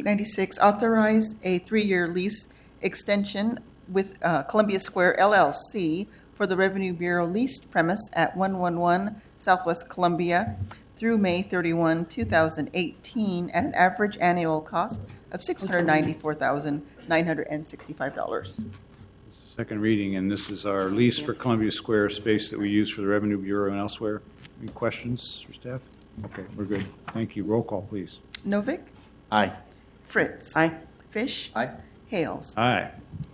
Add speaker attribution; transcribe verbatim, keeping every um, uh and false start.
Speaker 1: ninety-six, authorized a three-year lease extension with uh, Columbia Square L L C for the Revenue Bureau leased premise at one eleven Southwest Columbia through May thirty-first, two thousand eighteen, at an average annual cost of six hundred ninety-four thousand nine hundred sixty-five dollars.
Speaker 2: Second reading, and this is our lease for Columbia Square space that we use for the Revenue Bureau and elsewhere. Any questions for staff? Okay, we're good. Thank you. Roll call, please.
Speaker 1: Novick,
Speaker 3: Aye.
Speaker 1: Fritz,
Speaker 4: Aye.
Speaker 1: Fish,
Speaker 3: Aye.
Speaker 1: Hales.
Speaker 2: Aye.